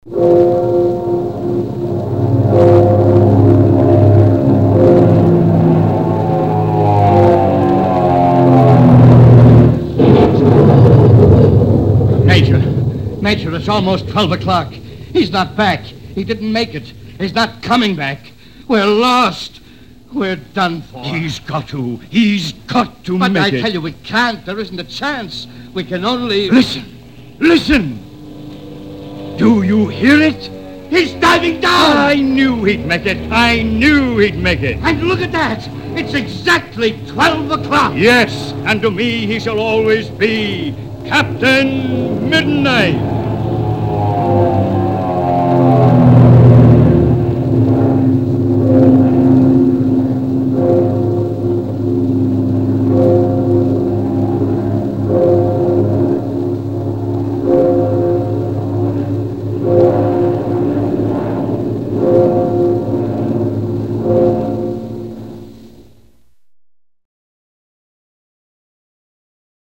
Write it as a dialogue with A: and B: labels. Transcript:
A: Major, it's almost 12 o'clock. He's not back. He didn't make it. He's not coming back. We're lost. We're done for.
B: He's got to make it.
A: But I tell you, we can't. There isn't a chance. We can only...
B: Listen! Do you hear it?
A: He's diving down!
B: I knew he'd make it.
A: And look at that! It's exactly 12 o'clock!
B: Yes, and to me he shall always be Captain Midnight.